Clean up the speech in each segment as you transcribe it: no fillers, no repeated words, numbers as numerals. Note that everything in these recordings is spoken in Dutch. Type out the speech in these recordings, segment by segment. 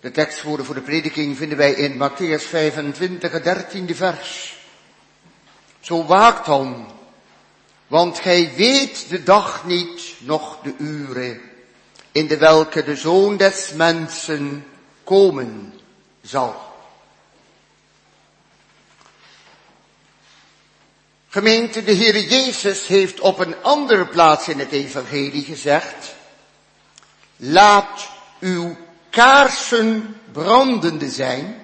De tekstwoorden voor de prediking vinden wij in Mattheüs 25, het 13e vers. Zo waakt dan, want gij weet de dag niet, noch de uren, in de welke de Zoon des Mensen komen zal. Gemeente, de Heer Jezus heeft op een andere plaats in het evangelie gezegd, laat uw kaarsen brandende zijn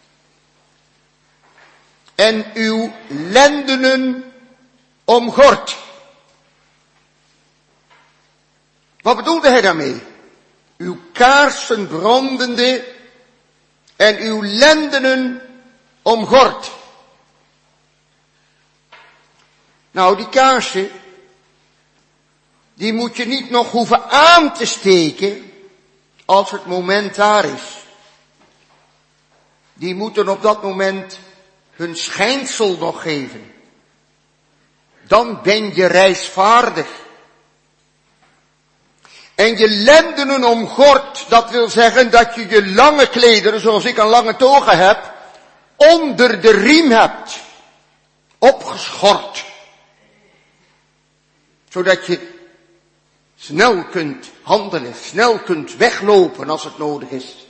en uw lendenen omgord. Wat bedoelde hij daarmee? Uw kaarsen brandende en uw lendenen omgord. Nou, die kaarsen, die moet je niet nog hoeven aan te steken als het moment daar is. Die moeten op dat moment hun schijnsel nog geven. Dan ben je reisvaardig. En je lendenen omgord, dat wil zeggen dat je je lange klederen, zoals ik een lange toga heb, onder de riem hebt. Opgeschort. Zodat je snel kunt handelen, snel kunt weglopen als het nodig is.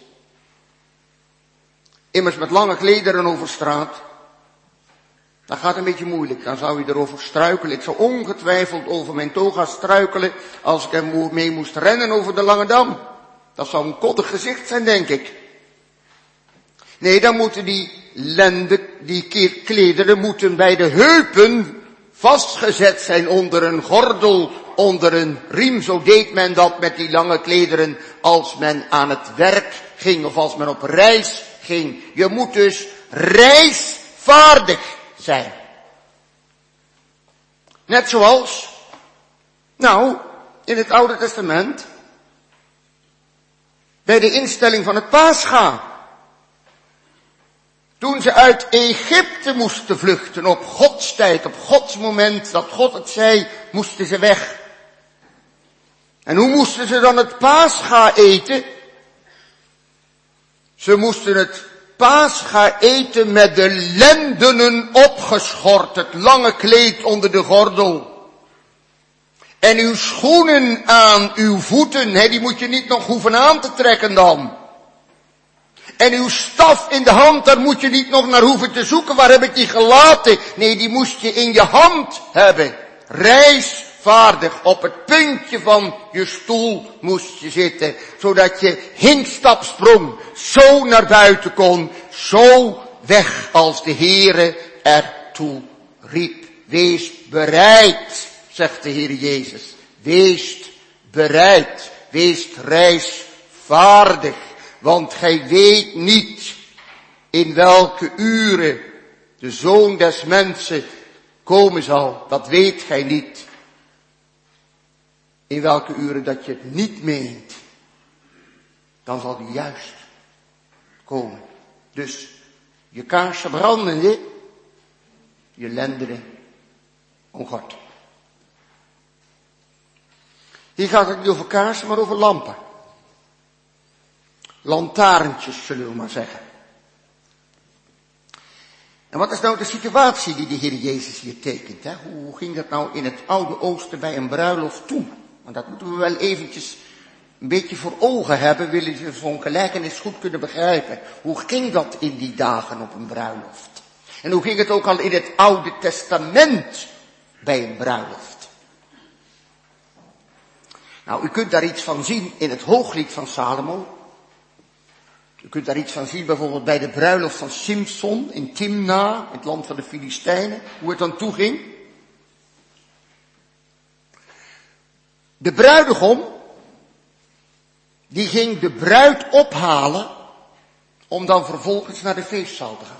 Immers met lange klederen over straat, dat gaat een beetje moeilijk. Dan zou je erover struikelen. Ik zou ongetwijfeld over mijn toga struikelen als ik er mee moest rennen over de Lange Dam. Dat zou een koddig gezicht zijn, denk ik. Nee, dan moeten die klederen moeten bij de heupen vastgezet zijn onder een gordel, onder een riem. Zo deed men dat met die lange klederen als men aan het werk ging of als men op reis ging. Je moet dus reisvaardig zijn. Net zoals, in het Oude Testament, bij de instelling van het Pascha. Toen ze uit Egypte moesten vluchten, op Gods tijd, op Gods moment, dat God het zei, moesten ze weg. En hoe moesten ze dan het Pascha eten? Ze moesten het Pascha eten met de lendenen opgeschort, het lange kleed onder de gordel. En uw schoenen aan uw voeten, die moet je niet nog hoeven aan te trekken dan. En uw staf in de hand, daar moet je niet nog naar hoeven te zoeken. Waar heb ik die gelaten? Nee, die moest je in je hand hebben. Reisvaardig, op het puntje van je stoel moest je zitten. Zodat je hinkstapsprong zo naar buiten kon. Zo weg als de Heere ertoe riep. Wees bereid, zegt de Heer Jezus. Wees bereid. Wees reisvaardig. Want gij weet niet in welke uren de Zoon des Mensen komen zal. Dat weet gij niet. In welke uren dat je het niet meent. Dan zal hij juist komen. Dus je kaarsen brandende, je lendenen omgord. Hier gaat het niet over kaarsen, maar over lampen. Lantaarntjes, zullen we maar zeggen. En wat is nou de situatie die de Heer Jezus hier tekent? Hè? Hoe ging dat nou in het Oude Oosten bij een bruiloft toe? Want dat moeten we wel eventjes een beetje voor ogen hebben, willen we zo'n gelijkenis goed kunnen begrijpen. Hoe ging dat in die dagen op een bruiloft? En hoe ging het ook al in het Oude Testament bij een bruiloft? Nou, u kunt daar iets van zien in het Hooglied van Salomo. U kunt daar iets van zien bijvoorbeeld bij de bruiloft van Simson in Timna, in het land van de Filistijnen, hoe het dan toeging. De bruidegom, die ging de bruid ophalen om dan vervolgens naar de feestzaal te gaan.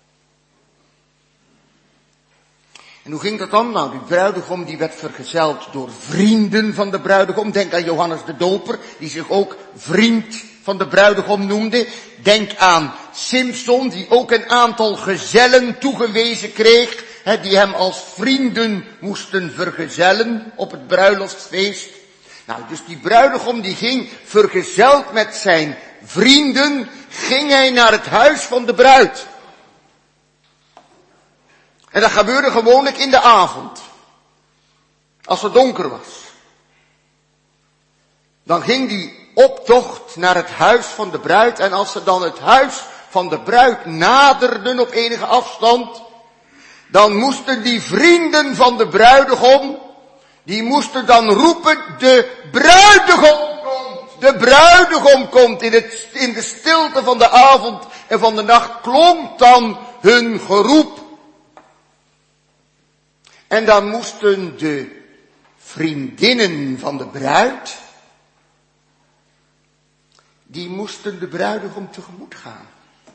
En hoe ging dat dan? Nou, die bruidegom die werd vergezeld door vrienden van de bruidegom. Denk aan Johannes de Doper, die zich ook vriend van de bruidegom noemde. Denk aan Simson, die ook een aantal gezellen toegewezen kreeg, die hem als vrienden moesten vergezellen op het bruiloftsfeest. Nou, dus die bruidegom die ging vergezeld met zijn vrienden ging hij naar het huis van de bruid. En dat gebeurde gewoonlijk in de avond. Als het donker was. Dan ging die optocht naar het huis van de bruid. En als ze dan het huis van de bruid naderden op enige afstand, dan moesten die vrienden van de bruidegom, die moesten dan roepen, de bruidegom komt, de bruidegom komt. In de stilte van de avond en van de nacht klonk dan hun geroep. En dan moesten de vriendinnen van de bruid, die moesten de bruidegom tegemoet gaan.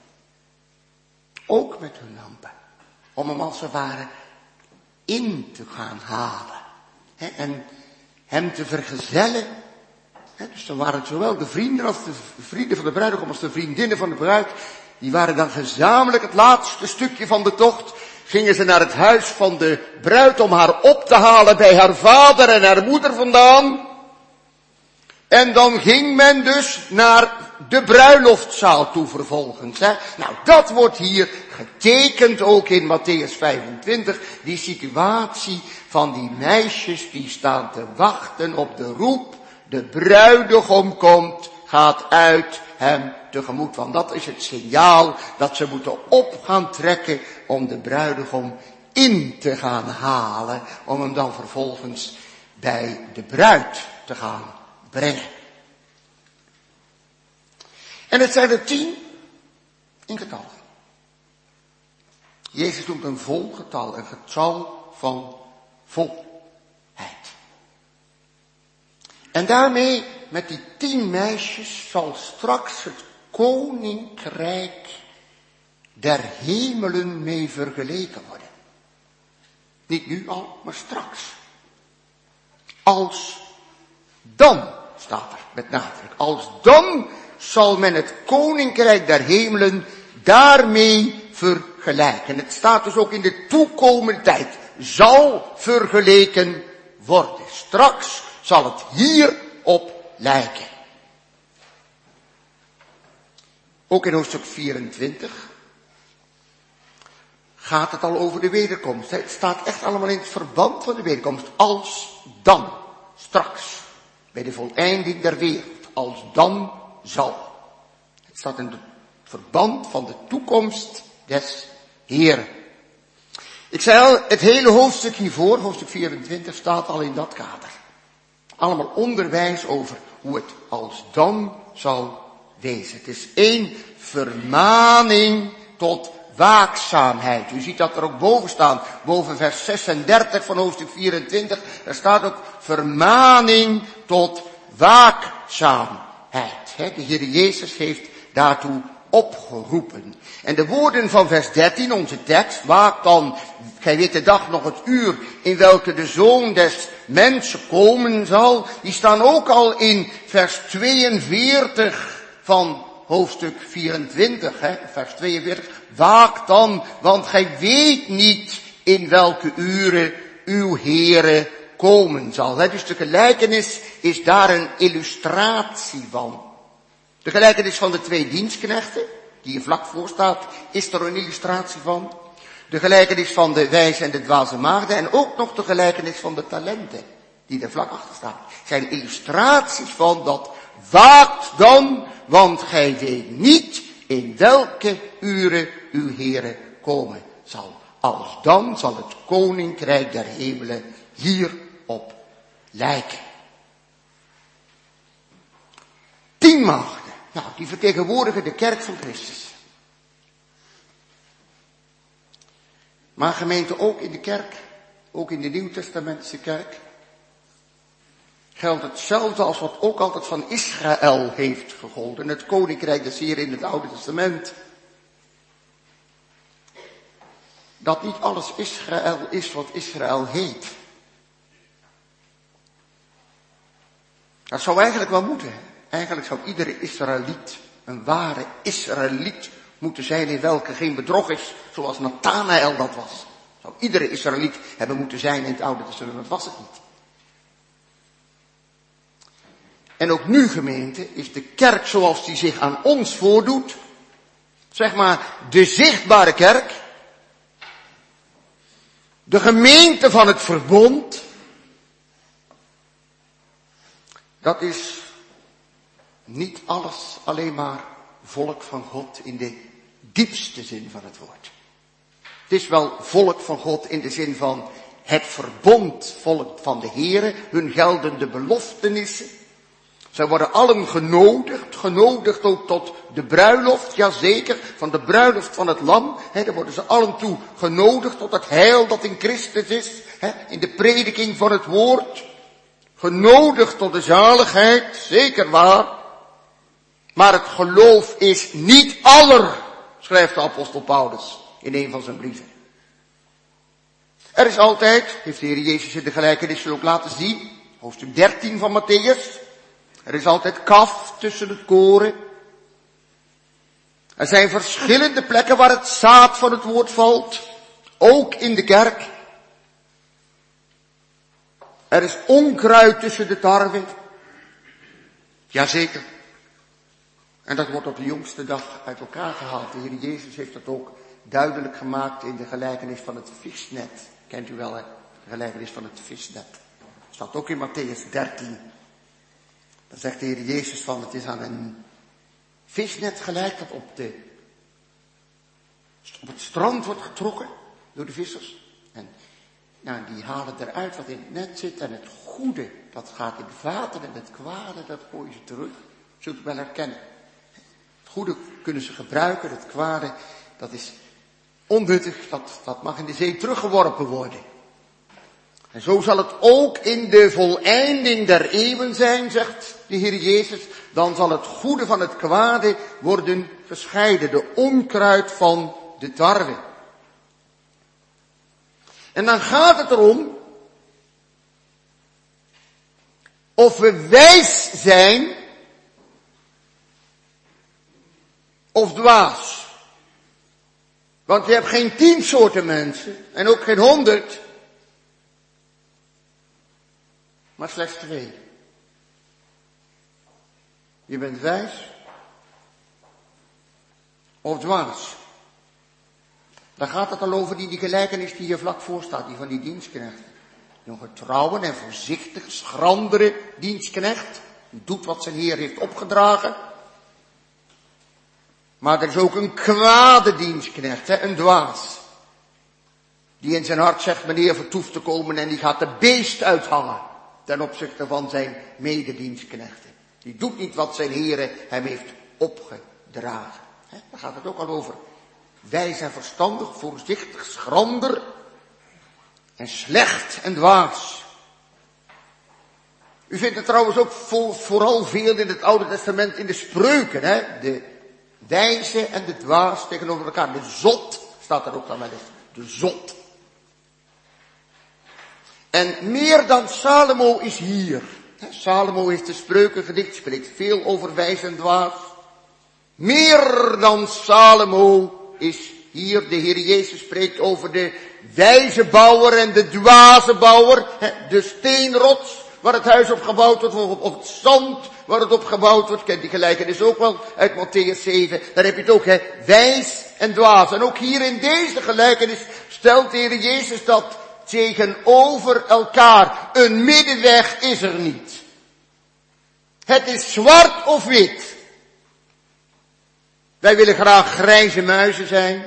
Ook met hun lampen. Om hem als het ware in te gaan halen. En hem te vergezellen. Dus dan waren het zowel de vrienden als de vrienden van de bruidegom als de vriendinnen van de bruid. Die waren dan gezamenlijk het laatste stukje van de tocht. Gingen ze naar het huis van de bruid om haar op te halen bij haar vader en haar moeder vandaan. En dan ging men dus naar de bruiloftzaal toe vervolgens. Nou, dat wordt hier getekend ook in Mattheüs 25. Die situatie van die meisjes die staan te wachten op de roep. De bruidegom komt, gaat uit hem tegemoet. Want dat is het signaal dat ze moeten op gaan trekken om de bruidegom in te gaan halen. Om hem dan vervolgens bij de bruid te gaan brengen. En het zijn er 10 in getal. Jezus noemt een vol getal, een getal van volheid. En daarmee, met die 10 meisjes, zal straks het koninkrijk der hemelen mee vergeleken worden. Niet nu al, maar straks. Als dan, staat er met nadruk, als dan zal men het koninkrijk der hemelen daarmee vergelijken. Het staat dus ook in de toekomende tijd. Zal vergeleken worden. Straks zal het hierop lijken. Ook in hoofdstuk 24 gaat het al over de wederkomst. Het staat echt allemaal in het verband van de wederkomst. Als dan. Straks. Bij de voleinding der wereld. Als dan zal. Het staat in het verband van de toekomst des Heeren. Ik zei al, het hele hoofdstuk hiervoor, hoofdstuk 24, staat al in dat kader. Allemaal onderwijs over hoe het als dan zal wezen. Het is één vermaning tot waakzaamheid. U ziet dat er ook boven staan, boven vers 36 van hoofdstuk 24. Er staat ook vermaning tot waakzaamheid. De Heer Jezus heeft daartoe opgeroepen. En de woorden van vers 13, onze tekst, waak dan, gij weet de dag nog het uur in welke de Zoon des Mensen komen zal, die staan ook al in vers 42 van hoofdstuk 24, vers 42. Waak dan, want gij weet niet in welke uren uw Heere komen zal. Dus de gelijkenis is daar een illustratie van. De gelijkenis van de 2 dienstknechten, die er vlak voor staat, is er een illustratie van. De gelijkenis van de wijze en de dwaze maagden en ook nog de gelijkenis van de talenten, die er vlak achter staat. Zijn illustraties van dat waakt dan, want gij weet niet in welke uren uw Heere komen zal. Als dan zal het koninkrijk der hemelen hierop lijken. 10 maagden. Nou, die vertegenwoordigen de kerk van Christus. Maar gemeente ook in de kerk, ook in de Nieuwtestamentische kerk, geldt hetzelfde als wat ook altijd van Israël heeft gegolden. Het koninkrijk des Heeren in het Oude Testament. Dat niet alles Israël is wat Israël heet. Dat zou eigenlijk wel moeten. Eigenlijk zou iedere Israëliet een ware Israëliet moeten zijn in welke geen bedrog is, zoals Nathanael dat was. Zou iedere Israëliet hebben moeten zijn in het Oude Testament, dat was het niet. En ook nu, gemeente, is de kerk zoals die zich aan ons voordoet, zeg maar de zichtbare kerk, de gemeente van het verbond, dat is niet alles alleen maar volk van God in de diepste zin van het woord. Het is wel volk van God in de zin van het verbond, volk van de Here, hun geldende beloftenissen. Zij worden allen genodigd ook tot de bruiloft, jazeker, van de bruiloft van het lam. Daar worden ze allen toe genodigd tot het heil dat in Christus is, in de prediking van het woord. Genodigd tot de zaligheid, zeker waar. Maar het geloof is niet aller, schrijft de apostel Paulus in een van zijn brieven. Er is altijd, heeft de Heer Jezus in de gelijkenissen ook laten zien, hoofdstuk 13 van Matthäus. Er is altijd kaf tussen het koren. Er zijn verschillende plekken waar het zaad van het woord valt. Ook in de kerk. Er is onkruid tussen de tarwe. Jazeker. En dat wordt op de jongste dag uit elkaar gehaald. De Heer Jezus heeft dat ook duidelijk gemaakt in de gelijkenis van het visnet. Kent u wel, hè? De gelijkenis van het visnet. Dat staat ook in Matthäus 13. Dan zegt de Heer Jezus van, het is aan een visnet gelijk dat op het strand wordt getrokken door de vissers. En die halen eruit wat in het net zit. En het goede, dat gaat in het water. En het kwade, dat gooien ze terug. Zult u wel herkennen. Het goede kunnen ze gebruiken. Het kwade, dat is onnuttig. Dat mag in de zee teruggeworpen worden. En zo zal het ook in de voleinding der eeuwen zijn, zegt de Heer Jezus. Dan zal het goede van het kwade worden gescheiden. De onkruid van de tarwe. En dan gaat het erom of we wijs zijn of dwaas. Want je hebt geen 10 soorten mensen en ook geen 100, maar slechts 2. Je bent wijs of dwaas. Daar gaat het al over die gelijkenis die hier vlak voor staat, die van die dienstknecht. Een getrouwe en voorzichtig, schrandere dienstknecht. Doet wat zijn Heer heeft opgedragen. Maar er is ook een kwade dienstknecht, een dwaas. Die in zijn hart zegt, meneer vertoeft te komen en die gaat de beest uithangen. Ten opzichte van zijn mededienstknechten. Die doet niet wat zijn Heer hem heeft opgedragen. Daar gaat het ook al over. Wijs en verstandig, voorzichtig, schrander en slecht en dwaas. U vindt het trouwens ook vooral veel in het Oude Testament in de spreuken, de wijze en de dwaas tegenover elkaar. De zot staat er ook dan wel eens. De zot. En meer dan Salomo is hier. Salomo heeft de Spreukengedicht, spreekt veel over wijs en dwaas. Meer dan Salomo is hier, de Heer Jezus spreekt over de wijze bouwer en de dwaze bouwer. De steenrots waar het huis op gebouwd wordt, of op het zand waar het op gebouwd wordt. Kent die gelijkenis ook wel uit Matthäus 7. Daar heb je het ook, wijs en dwaas. En ook hier in deze gelijkenis stelt de Heer Jezus dat tegenover elkaar. Een middenweg is er niet. Het is zwart of wit. Wij willen graag grijze muizen zijn.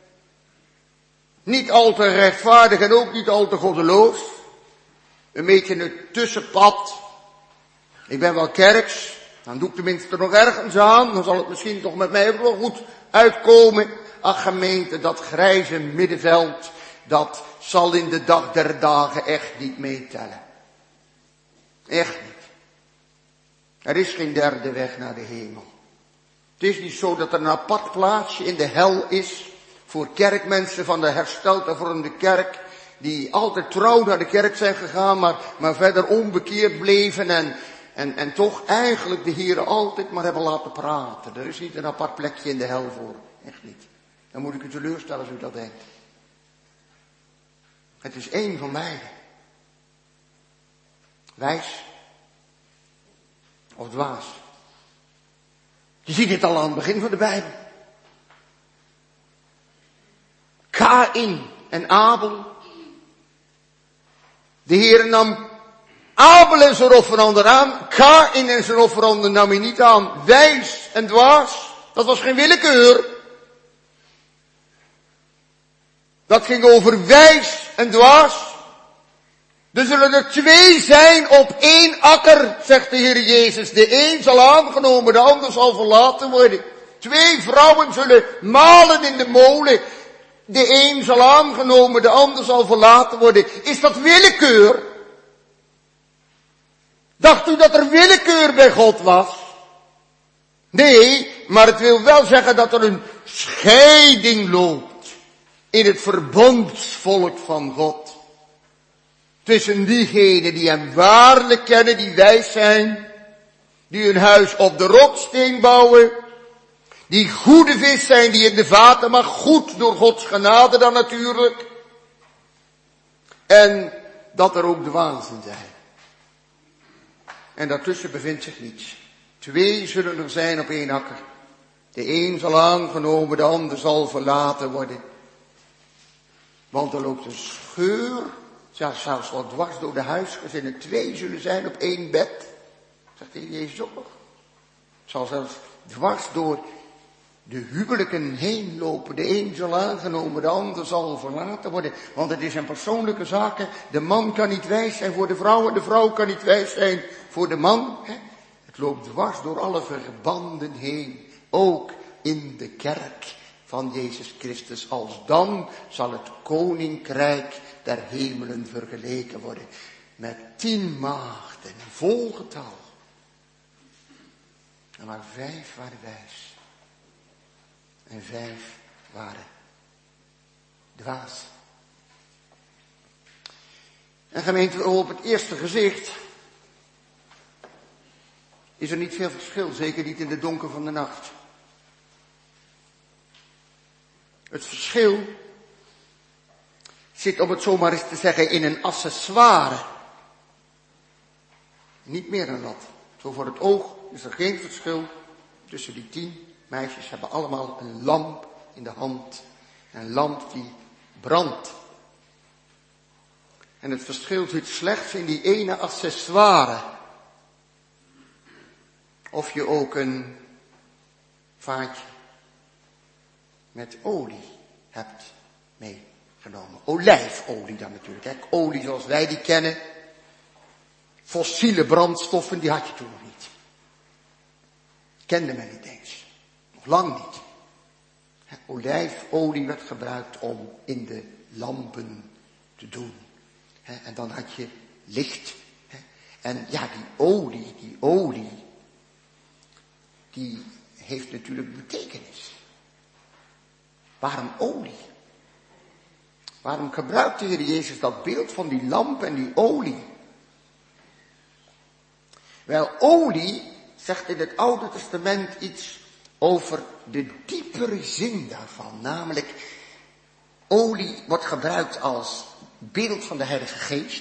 Niet al te rechtvaardig en ook niet al te goddeloos. Een beetje een tussenpad. Ik ben wel kerks. Dan doe ik tenminste nog ergens aan. Dan zal het misschien toch met mij wel goed uitkomen. Ach gemeente, dat grijze middenveld. Dat zal in de dag der dagen echt niet meetellen. Echt niet. Er is geen derde weg naar de hemel. Het is niet zo dat er een apart plaatsje in de hel is voor kerkmensen van de hersteld hervormde kerk, die altijd trouw naar de kerk zijn gegaan, maar verder onbekeerd bleven en toch eigenlijk de Heer altijd maar hebben laten praten. Er is niet een apart plekje in de hel voor. Echt niet. Dan moet ik u teleurstellen als u dat denkt. Het is één van beiden. Wijs of dwaas? Je ziet dit al aan het begin van de Bijbel. Kaïn en Abel. De Heer nam Abel en zijn offerander aan. Kaïn en zijn offerander nam hij niet aan. Wijs en dwaas. Dat was geen willekeur. Dat ging over wijs en dwaas. Er zullen er 2 zijn op 1 akker, zegt de Heer Jezus. De een zal aangenomen, de ander zal verlaten worden. 2 vrouwen zullen malen in de molen. De een zal aangenomen, de ander zal verlaten worden. Is dat willekeur? Dacht u dat er willekeur bij God was? Nee, maar het wil wel zeggen dat er een scheiding loopt in het verbondsvolk van God. Tussen diegenen die hem waarlijk kennen, die wijs zijn, die hun huis op de rotsteen bouwen, die goede vis zijn, die in de vaten mag, goed door Gods genade dan natuurlijk. En dat er ook dwazen zijn. En daartussen bevindt zich niets. 2 zullen er zijn op 1 akker. De een zal aangenomen, de ander zal verlaten worden. Want er loopt een scheur, zelfs wel dwars door de huisgezinnen. 2 zullen zijn op 1 bed. Zegt de Heer Jezus ook nog. Het zal zelfs dwars door de huwelijken heen lopen. De een zal aangenomen, de ander zal verlaten worden. Want het is een persoonlijke zaak. De man kan niet wijs zijn voor de vrouw en de vrouw kan niet wijs zijn voor de man. Het loopt dwars door alle verbanden heen. Ook in de kerk van Jezus Christus. Als dan zal het koninkrijk der hemelen vergeleken worden. Met 10 maagden, een vol getal. En maar 5 waren wijs. En 5 waren dwaas. En gemeente, op het eerste gezicht is er niet veel verschil, zeker niet in de donker van de nacht. Het verschil zit, om het zomaar eens te zeggen, in een accessoire. Niet meer dan dat. Zo voor het oog is er geen verschil tussen die 10 meisjes. Hebben allemaal een lamp in de hand. Een lamp die brandt. En het verschil zit slechts in die ene accessoire. Of je ook een vaatje met olie hebt meegenomen. Olijfolie dan natuurlijk. Hè. Olie zoals wij die kennen. Fossiele brandstoffen, die had je toen nog niet. Kende men niet eens. Nog lang niet. Olijfolie werd gebruikt om in de lampen te doen. En dan had je licht. En ja, die olie, die heeft natuurlijk betekenis. Waarom olie? Waarom gebruikt de Heer Jezus dat beeld van die lamp en die olie? Wel, olie zegt in het Oude Testament iets over de diepere zin daarvan. Namelijk, olie wordt gebruikt als beeld van de Heilige Geest.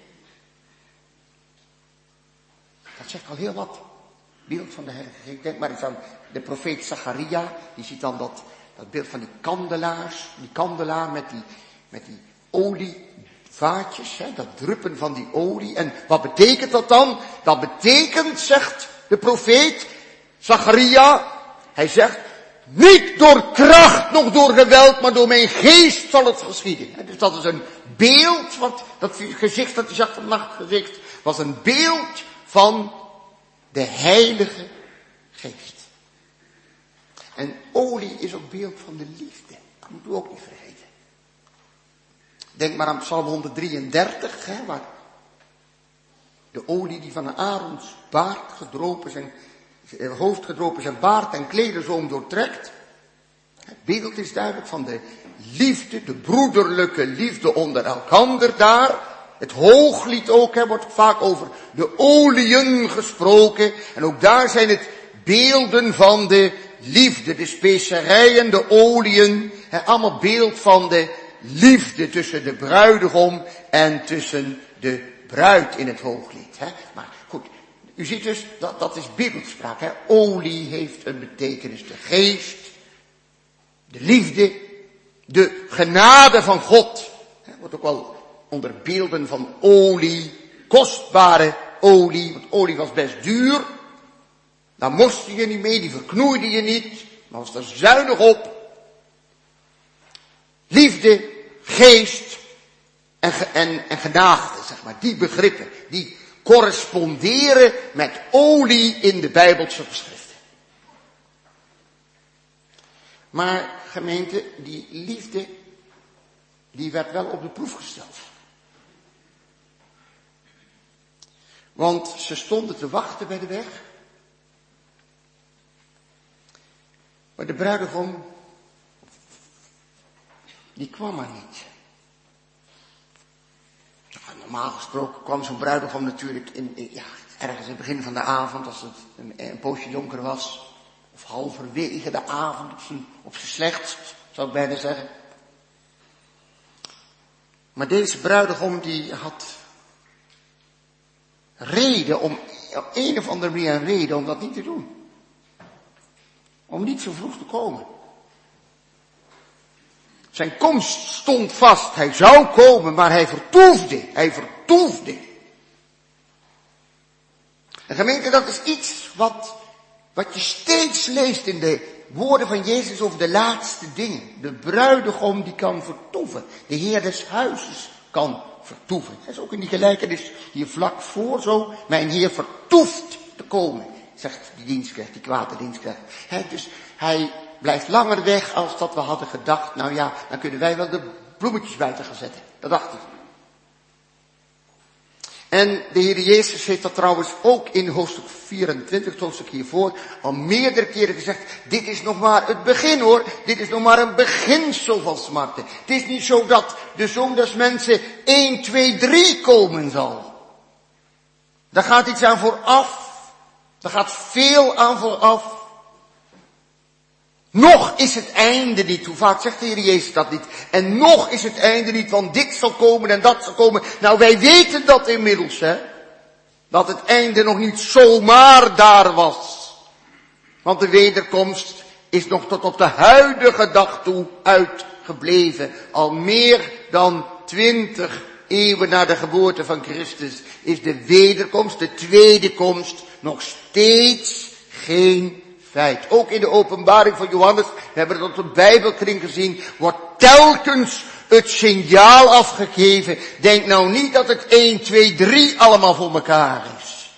Dat zegt al heel wat. Beeld van de Heilige Geest. Denk maar eens aan de profeet Zacharia. Die ziet dan dat beeld van die kandelaars. Die kandelaar met die olievaatjes. Dat druppen van die olie. En wat betekent dat dan? Dat betekent, zegt de profeet Zacharia. Hij zegt, niet door kracht, nog door geweld, maar door mijn geest zal het geschieden. Dus dat is een beeld, dat gezicht dat hij zag, dat nachtgezicht, was een beeld van de Heilige Geest. En olie is ook beeld van de liefde. Dat moet u ook niet vergeten. Denk maar aan Psalm 133, waar de olie die van Aarons baard gedropen zijn, hoofd gedropen zijn baard en klederzoom doortrekt. Het beeld is duidelijk van de liefde, de broederlijke liefde onder elkander daar. Het Hooglied ook, wordt vaak over de oliën gesproken. En ook daar zijn het beelden van de liefde, de specerijen, de oliën. Allemaal beeld van de liefde tussen de bruidegom en tussen de bruid in het Hooglied. Maar goed, U ziet dus, dat is beeldspraak. Hè? Olie heeft een betekenis. De geest, de liefde, de genade van God. Wordt ook wel onder beelden van olie, kostbare olie. Want olie was best duur. Daar moest je niet mee, die verknoeide je niet. Maar was er zuinig op. Liefde, geest en genade, zeg maar. Die begrippen, die corresponderen met olie in de Bijbelse geschriften. Maar gemeente, die liefde, die werd wel op de proef gesteld. Want ze stonden te wachten bij de weg. Maar de bruidegom, die kwam maar niet. Normaal gesproken kwam zo'n bruidegom natuurlijk ergens in het begin van de avond, als het een poosje donker was. Of halverwege de avond, op zijn slechtst, zou ik bijna zeggen. Maar deze bruidegom die had reden op een of andere manier een reden om dat niet te doen. Om niet zo vroeg te komen. Zijn komst stond vast. Hij zou komen, maar hij vertoefde. En gemeente, dat is iets wat je steeds leest in de woorden van Jezus over de laatste dingen. De bruidegom die kan vertoeven. De Heer des huizes kan vertoeven. Dat is ook in die gelijkenis hier vlak voor zo. Mijn Heer vertoeft te komen, zegt die dienstknecht, die kwade dienstknecht. Dus hij blijft langer weg als dat we hadden gedacht. Nou ja, dan kunnen wij wel de bloemetjes buiten gaan zetten. Dat dacht ik. En de Heer Jezus heeft dat trouwens ook in hoofdstuk 24, het hoofdstuk hiervoor, al meerdere keren gezegd. Dit is nog maar het begin hoor. Dit is nog maar een beginsel van smarten. Het is niet zo dat de Zoon des Mensen 1, 2, 3 komen zal. Daar gaat iets aan vooraf. Daar gaat veel aan vooraf. Nog is het einde niet. Hoe vaak zegt de Heer Jezus dat niet? En nog is het einde niet, want dit zal komen en dat zal komen. Nou, wij weten dat inmiddels, hè. Dat het einde nog niet zomaar daar was. Want de wederkomst is nog tot op de huidige dag toe uitgebleven. Al meer dan 20 eeuwen na de geboorte van Christus is de wederkomst, de tweede komst, nog steeds geen feit. Ook in de openbaring van Johannes, we hebben het op de Bijbelkring gezien, wordt telkens het signaal afgegeven. Denk nou niet dat het 1, 2, 3 allemaal voor elkaar is.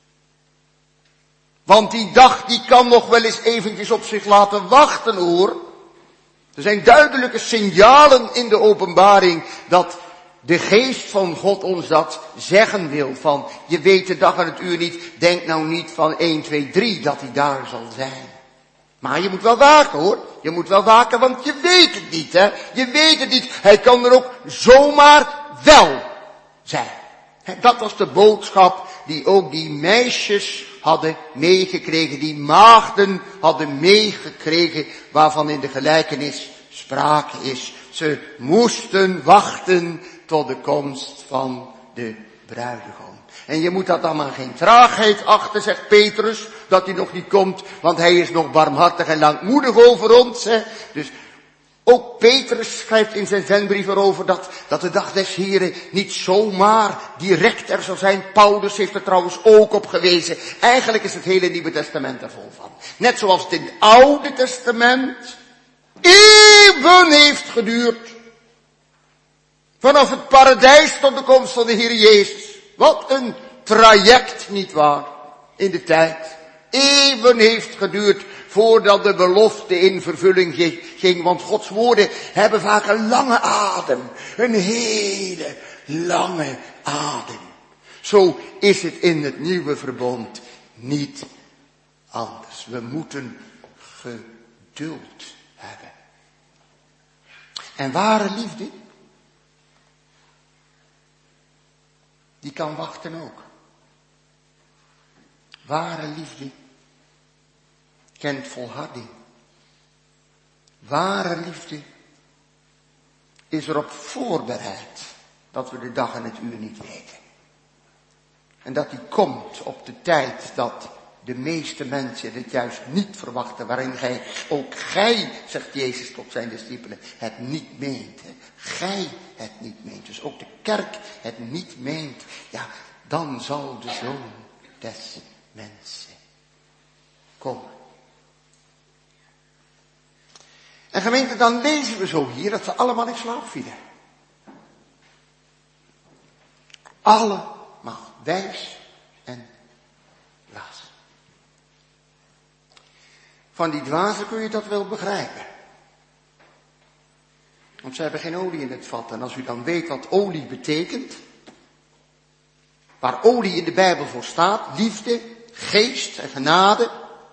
Want die dag die kan nog wel eens eventjes op zich laten wachten hoor. Er zijn duidelijke signalen in de openbaring dat de geest van God ons dat zeggen wil. Van, je weet de dag en het uur niet. Denk nou niet van 1, 2, 3 dat hij daar zal zijn. Maar je moet wel waken hoor. Je moet wel waken, want je weet het niet hè. Je weet het niet. Hij kan er ook zomaar wel zijn. Dat was de boodschap die ook die meisjes hadden meegekregen. Die maagden hadden meegekregen waarvan in de gelijkenis sprake is. Ze moesten wachten tot de komst van de bruidegom. En je moet dat dan maar geen traagheid achten, zegt Petrus, dat hij nog niet komt, want hij is nog barmhartig en langmoedig over ons. Hè. Dus ook Petrus schrijft in zijn zendbrief erover dat de dag des Heren niet zomaar direct er zal zijn. Paulus heeft er trouwens ook op gewezen. Eigenlijk is het hele Nieuwe Testament er vol van. Net zoals het in het Oude Testament eeuwen heeft geduurd. Vanaf het paradijs tot de komst van de Heer Jezus. Wat een traject, nietwaar, in de tijd. Eeuwen heeft geduurd voordat de belofte in vervulling ging. Want Gods woorden hebben vaak een lange adem. Een hele lange adem. Zo is het in het nieuwe verbond niet anders. We moeten geduld hebben. En ware liefde, die kan wachten ook. Ware liefde kent volharding. Ware liefde is erop voorbereid dat we de dag en het uur niet weten. En dat die komt op de tijd dat de meeste mensen het juist niet verwachten. Waarin ook gij, zegt Jezus tot zijn discipelen, het niet meent. Gij het niet meent. Dus ook de kerk het niet meent. Ja, dan zal de Zoon des mensen komen. En gemeente, dan lezen we zo hier dat ze allemaal in slaap vielen. Allemaal, wijs en dwaas. Van die dwazen kun je dat wel begrijpen. Want ze hebben geen olie in het vat. En als u dan weet wat olie betekent, waar olie in de Bijbel voor staat, liefde, geest en genade.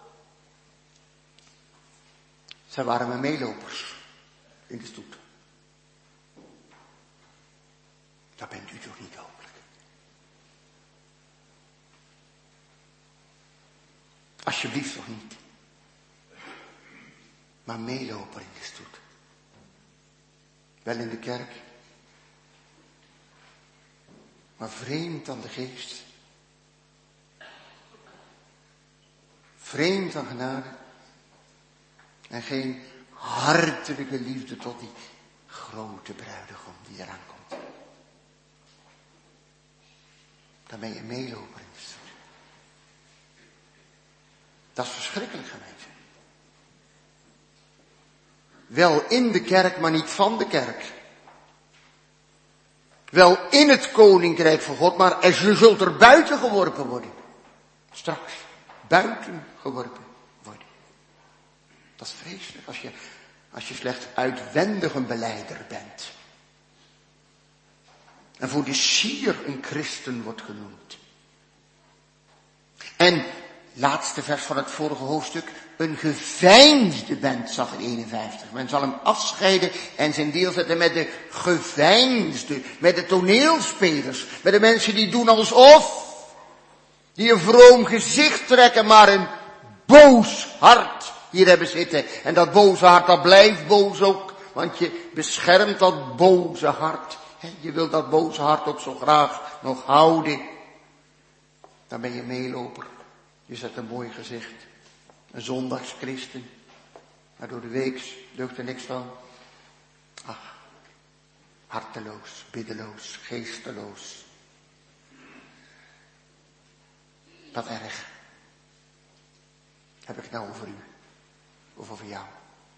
Zij waren mijn meelopers in de stoet. Dat bent u toch niet hopelijk. Alsjeblieft toch niet. Maar meeloper in de stoet. Wel in de kerk. Maar vreemd aan de geest. Vreemd aan genade. En geen hartelijke liefde tot die grote bruidegom die eraan komt. Dan ben je meeloper in de stoet. Dat is verschrikkelijk, gemeente. Wel in de kerk, maar niet van de kerk. Wel in het koninkrijk van God, maar je zult er buiten geworpen worden. Straks. Buiten geworpen worden. Dat is vreselijk als je slechts uitwendig een belijder bent. En voor de sier een christen wordt genoemd. En, laatste vers van het vorige hoofdstuk, een geveinsde bent, zag in 51. Men zal hem afscheiden en zijn deel zetten met de geveinsde, met de toneelspelers, met de mensen die doen alsof, die een vroom gezicht trekken, maar een boos hart hier hebben zitten. En dat boze hart, dat blijft boos ook, want je beschermt dat boze hart. Je wilt dat boze hart ook zo graag nog houden. Dan ben je meeloper. Je zet een mooi gezicht. Een zondagschristen. Maar door de week deugt er niks van. Ach, harteloos, biddeloos, geesteloos. Wat erg. Heb ik het nou over u? Of over jou?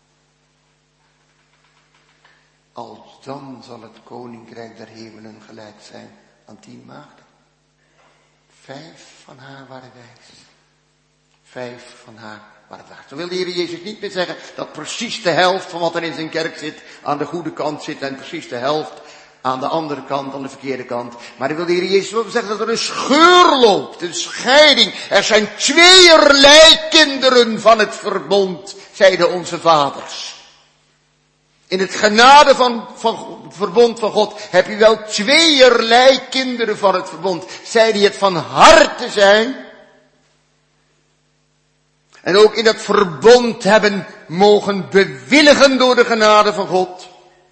Als dan zal het koninkrijk der hemelen gelijk zijn aan 10 maagden. 5 van haar waren wijs. 5 van haar waren dwaas. Dan wil de Heer Jezus niet meer zeggen dat precies de helft van wat er in zijn kerk zit aan de goede kant zit en precies de helft aan de andere kant, aan de verkeerde kant. Maar dan wil de Heer Jezus wel zeggen dat er een scheur loopt, een scheiding. Er zijn tweeërlei kinderen van het verbond, zeiden onze vaders. In het genade van het verbond van God heb je wel tweeërlei kinderen van het verbond. Zij die het van harte zijn. En ook in dat verbond hebben mogen bewilligen door de genade van God.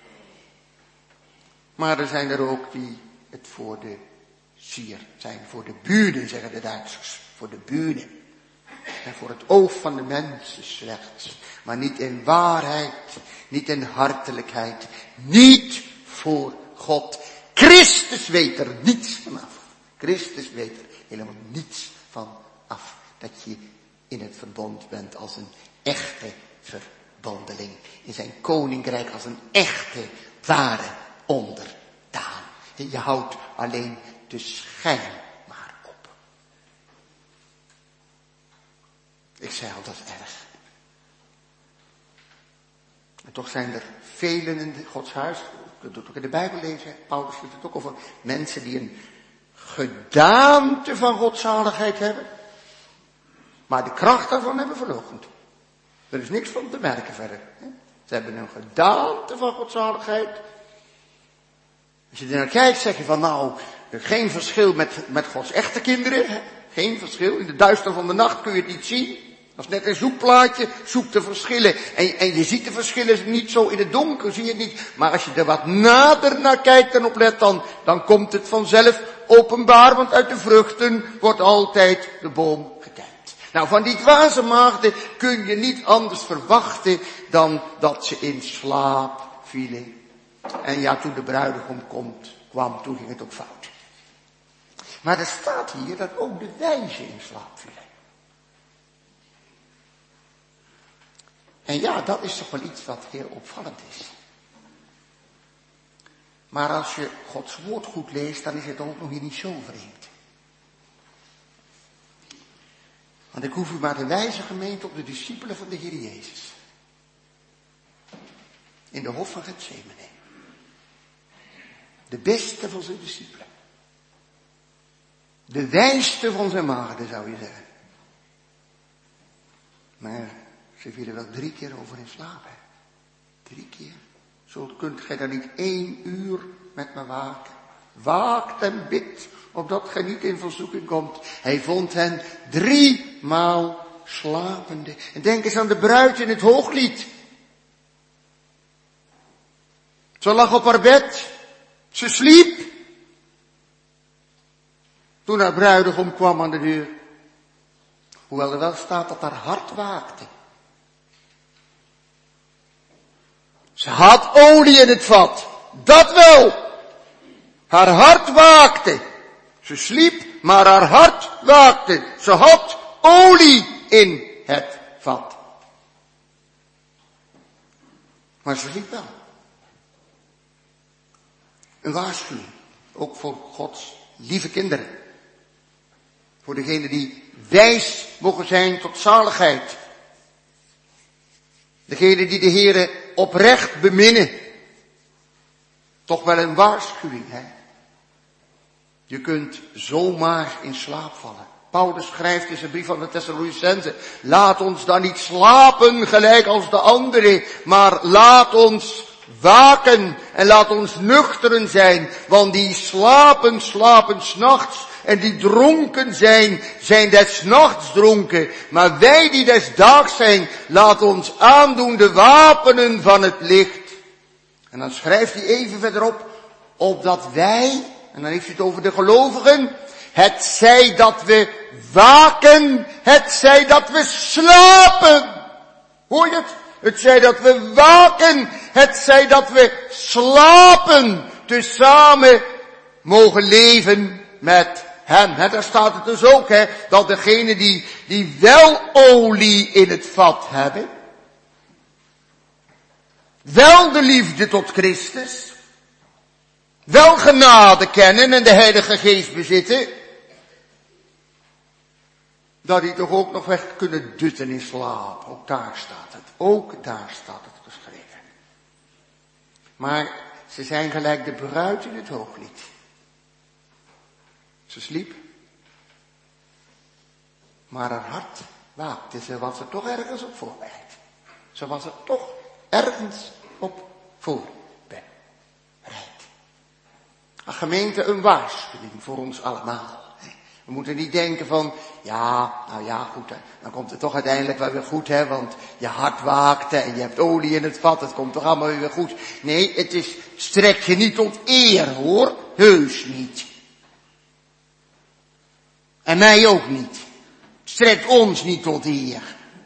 Maar er zijn er ook die het voor de sier zijn. Voor de bühne, zeggen de Duitsers. Voor de bühne. En voor het oog van de mensen slechts. Maar niet in waarheid. Niet in hartelijkheid. Niet voor God. Christus weet er niets vanaf. Christus weet er helemaal niets van af. Dat je in het verbond bent als een echte verbondeling. In zijn koninkrijk als een echte, ware onderdaan. En je houdt alleen de schijn maar op. Ik zei al, dat is erg. En toch zijn er velen in Gods huis, je kunt het ook in de Bijbel lezen, Paulus heeft het ook over mensen die een gedaante van godzaligheid hebben, maar de kracht daarvan hebben verloochend. Er is niks van te merken verder. Ze hebben een gedaante van godzaligheid. Als je er naar kijkt, zeg je van nou, geen verschil met Gods echte kinderen. Geen verschil. In de duister van de nacht kun je het niet zien. Dat is net een zoekplaatje, zoek de verschillen. En je ziet de verschillen niet zo in het donker, zie je het niet. Maar als je er wat nader naar kijkt en oplet, dan komt het vanzelf openbaar. Want uit de vruchten wordt altijd de boom gekend. Nou, van die dwaze maagden kun je niet anders verwachten dan dat ze in slaap vielen. En ja, toen de bruidegom kwam, toen ging het ook fout. Maar er staat hier dat ook de wijzen in slaap vielen. En ja, dat is toch wel iets wat heel opvallend is. Maar als je Gods woord goed leest, dan is het ook nog niet zo vreemd. Want ik hoef u maar te wijzen, gemeente, op de discipelen van de Heer Jezus. In de hof van Getsemane. De beste van zijn discipelen. De wijste van zijn maagden, zou je zeggen. Maar ze vielen wel 3 keer over in slaap, hè. 3 keer. Zo kunt gij dan niet 1 uur met me waken. Waakt en bidt, opdat gij niet in verzoeking komt. Hij vond hen 3 maal slapende. En denk eens aan de bruid in het hooglied. Ze lag op haar bed. Ze sliep. Toen haar bruidegom kwam aan de deur. Hoewel er wel staat dat haar hart waakte. Ze had olie in het vat. Dat wel. Haar hart waakte. Ze sliep, maar haar hart waakte. Ze had olie in het vat. Maar ze sliep wel. Een waarschuwing. Ook voor Gods lieve kinderen. Voor degenen die wijs mogen zijn tot zaligheid. Degenen die de Heere oprecht beminnen. Toch wel een waarschuwing, hè. Je kunt zomaar in slaap vallen. Paulus schrijft in zijn brief aan de Thessalonicenzen. Laat ons dan niet slapen gelijk als de anderen. Maar laat ons waken en laat ons nuchteren zijn. Want die slapen 's nachts. En die dronken zijn des nachts dronken. Maar wij die des daags zijn, laat ons aandoen de wapenen van het licht. En dan schrijft hij even verderop, opdat wij, en dan heeft hij het over de gelovigen, het zij dat we waken, het zij dat we slapen. Hoor je het? Het zij dat we waken, het zij dat we slapen, tezamen mogen leven met hem. He, daar staat het dus ook, hè, dat degenen die wel olie in het vat hebben, wel de liefde tot Christus, wel genade kennen en de Heilige Geest bezitten, dat die toch ook nog weg kunnen dutten in slaap. Ook daar staat het. Ook daar staat het beschreven. Maar ze zijn gelijk de bruid in het hooglied. Ze sliep. Maar haar hart waakte. Ze was er toch ergens op voorbereid. Ze was er toch ergens op voorbereid. Een gemeente, een waarschuwing voor ons allemaal. We moeten niet denken van, ja, nou ja, goed, dan komt het toch uiteindelijk wel weer goed, hè, want je hart waakte en je hebt olie in het vat, het komt toch allemaal weer goed. Nee, het is, strek je niet tot eer, hoor, heus niet. En mij ook niet. Strekt ons niet tot eer.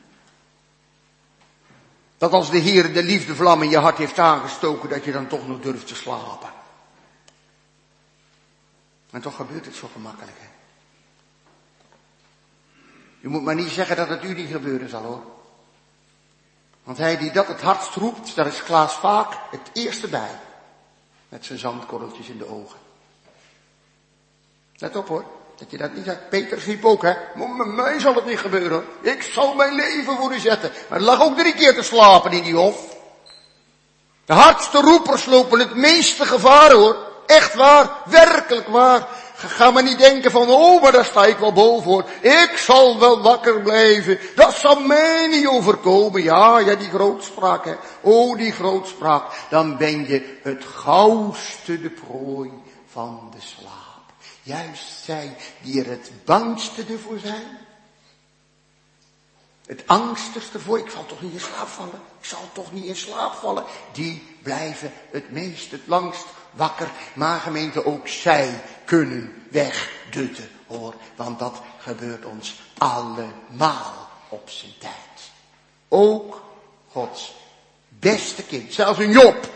Dat als de Heer de liefdevlam in je hart heeft aangestoken, dat je dan toch nog durft te slapen. En toch gebeurt het zo gemakkelijk, hè. U moet maar niet zeggen dat het u niet gebeuren zal, hoor. Want hij die dat het hardst roept, daar is Klaas vaak het eerste bij. Met zijn zandkorreltjes in de ogen. Let op, hoor. Dat je dat niet zegt. Peter riep ook, hè. Met mij zal het niet gebeuren, hoor. Ik zal mijn leven voor u zetten. Maar er lag ook 3 keer te slapen in die hof. De hardste roepers lopen het meeste gevaar, hoor. Echt waar. Werkelijk waar. Ga maar niet denken van, oh, maar daar sta ik wel boven, hoor. Ik zal wel wakker blijven. Dat zal mij niet overkomen. Ja, die grootspraak, hè. Oh, die grootspraak. Dan ben je het gauwste de prooi van de slaap. Juist zij die er het bangste ervoor zijn. Het angstigste voor, ik zal toch niet in slaap vallen. Ik zal toch niet in slaap vallen. Die blijven het meest, het langst wakker. Maar gemeente, ook zij kunnen wegdutten, hoor. Want dat gebeurt ons allemaal op zijn tijd. Ook Gods beste kind, zelfs een Job.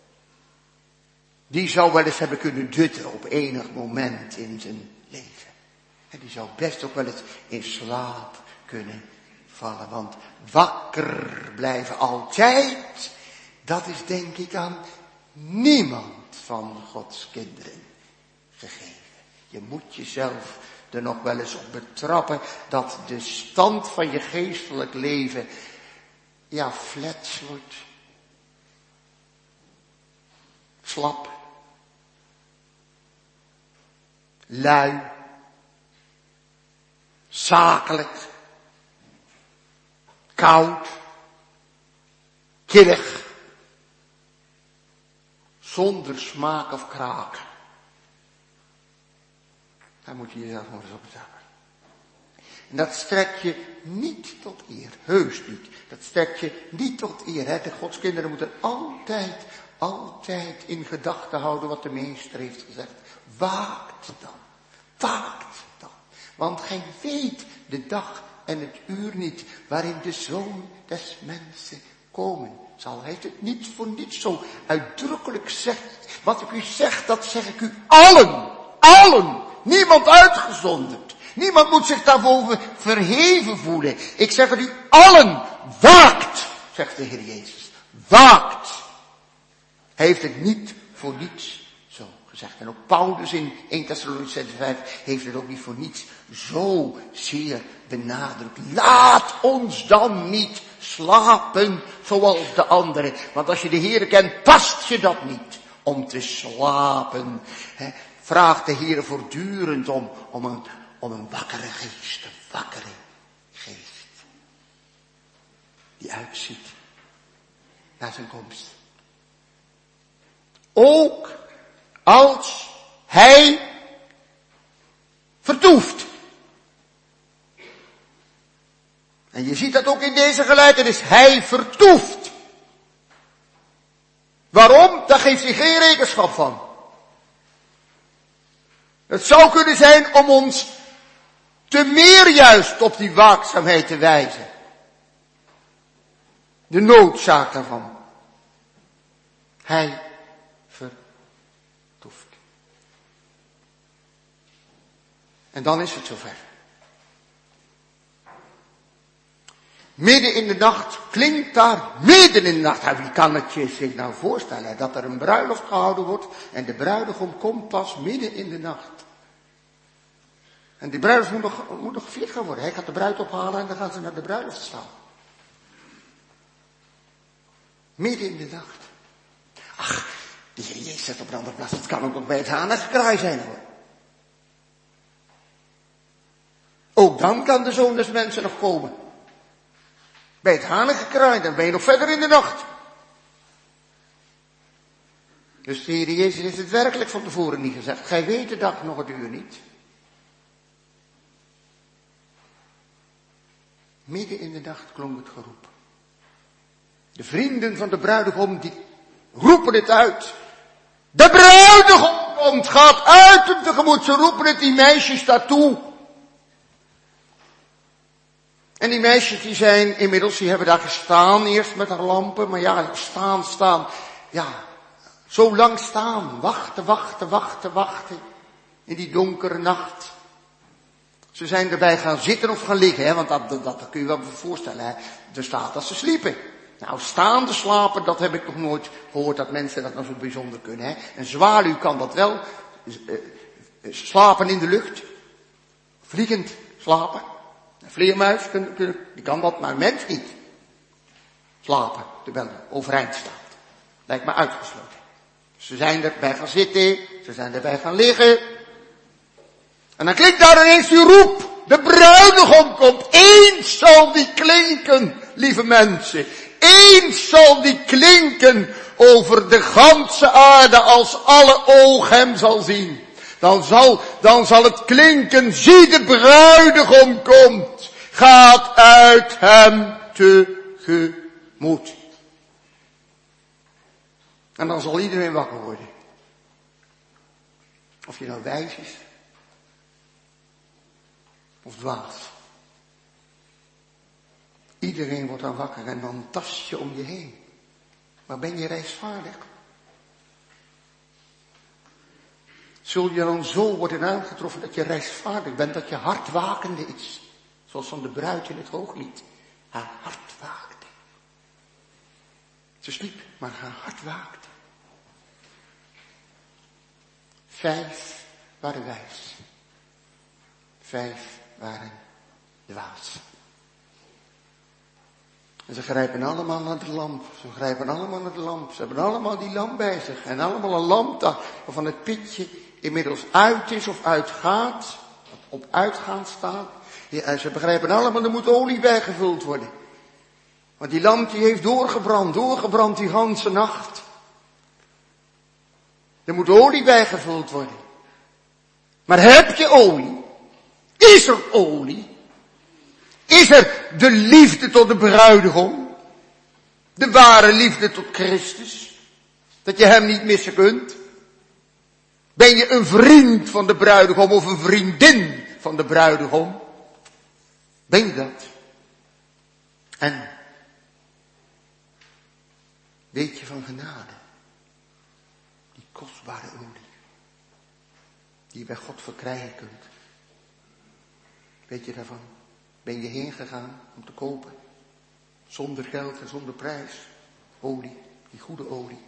Die zou wel eens hebben kunnen dutten op enig moment in zijn leven. En die zou best ook wel eens in slaap kunnen vallen. Want wakker blijven altijd, dat is denk ik aan niemand van Gods kinderen gegeven. Je moet jezelf er nog wel eens op betrappen dat de stand van je geestelijk leven, ja, flats wordt. Slap. Lui. Zakelijk. Koud. Killig. Zonder smaak of kraak. Daar moet je jezelf nog eens op betrappen. En dat strekt je niet tot eer. Heus niet. Dat strekt je niet tot eer. Hè. De Godskinderen moeten altijd in gedachten houden wat de meester heeft gezegd. Waakt dan. Waakt dan. Want gij weet de dag en het uur niet waarin de Zoon des Mensen komen zal. Hij heeft het niet voor niets zo uitdrukkelijk gezegd. Wat ik u zeg, dat zeg ik u allen. Allen. Niemand uitgezonderd. Niemand moet zich daarboven verheven voelen. Ik zeg het u allen. Waakt, zegt de Heer Jezus. Waakt. Hij heeft het niet voor niets zo gezegd. En ook Paulus in 1 Thessalonicenzen 5 heeft het ook niet voor niets zo zeer benadrukt. Laat ons dan niet slapen zoals de anderen. Want als je de Heer kent, past je dat niet om te slapen. Vraagt de Heer voortdurend om een wakkere geest. Een wakkere geest. Die uitziet naar zijn komst. Ook als hij vertoeft. En je ziet dat ook in deze gelijkenis. Hij vertoeft. Waarom? Daar geeft hij geen rekenschap van. Het zou kunnen zijn om ons te meer juist op die waakzaamheid te wijzen. De noodzaak daarvan. Hij vertoeft. En dan is het zover. Midden in de nacht klinkt daar, midden in de nacht. Nou, wie kan het zich nou voorstellen dat er een bruiloft gehouden wordt en de bruidegom komt pas midden in de nacht. En die bruiloft moet nog gevierd gaan worden. Hij gaat de bruid ophalen en dan gaan ze naar de bruiloft staan. Midden in de nacht. Ach, de Heer Jezus zegt op een andere plaats, het kan ook nog bij het hanengekraai zijn hoor. Ook dan kan de Zoon des Mensen nog komen. Bij het hanengekraai, dan ben je nog verder in de nacht. Dus de Heer Jezus heeft het werkelijk van tevoren niet gezegd. Gij weet de dag nog het uur niet. Midden in de nacht klonk het geroep. De vrienden van de bruidegom die roepen het uit. De bruidegom komt, gaat uit hem tegemoet. Ze roepen het die meisjes daartoe. En die meisjes die zijn inmiddels, die hebben daar gestaan eerst met haar lampen. Maar ja, staan. Ja, zo lang staan. Wachten. In die donkere nacht. Ze zijn erbij gaan zitten of gaan liggen, hè, want dat kun je wel voorstellen. Hè. Er staat dat ze sliepen. Nou, staande slapen, dat heb ik nog nooit gehoord dat mensen dat nou zo bijzonder kunnen. Hè. Een zwaluw kan dat wel. Slapen in de lucht. Vliegend slapen. Een vleermuis, die kan dat, maar een mens niet. Slapen, terwijl hij overeind staat. Lijkt me uitgesloten. Ze zijn erbij gaan zitten, ze zijn erbij gaan liggen. En dan klinkt daar ineens die roep. De bruidegom komt. Eens zal die klinken, lieve mensen. Eens zal die klinken over de ganse aarde als alle oog hem zal zien. Dan zal het klinken. Zie, de bruidegom komt. gaat uit hem tegemoet. En dan zal iedereen wakker worden. Of je nou wijs is. Of dwaas. Iedereen wordt dan wakker en dan tast je om je heen. Maar ben je rechtvaardig? Zul je dan zo worden aangetroffen dat je rechtvaardig bent, dat je hart wakende is. Zoals van de bruid in het Hooglied. Haar hart waakte. Ze sliep, maar haar hart waakte. 5 waren wijs. 5 waren dwaas. En ze grijpen allemaal naar de lamp. Ze grijpen allemaal naar de lamp. Ze hebben allemaal die lamp bij zich. En allemaal een lamp waarvan het pitje inmiddels uit is of uitgaat. Op uitgaan staat. Ja, en ze begrijpen allemaal, er moet olie bijgevuld worden. Want die lamp die heeft doorgebrand die ganse nacht. Er moet olie bijgevuld worden. Maar heb je olie? Is er olie? Is er de liefde tot de bruidegom? De ware liefde tot Christus? Dat je hem niet missen kunt? Ben je een vriend van de bruidegom of een vriendin van de bruidegom? Ben je dat? En weet je van genade? Die kostbare olie. Die je bij God verkrijgen kunt. Weet je daarvan? Ben je heen gegaan om te kopen? Zonder geld en zonder prijs. Olie, die goede olie.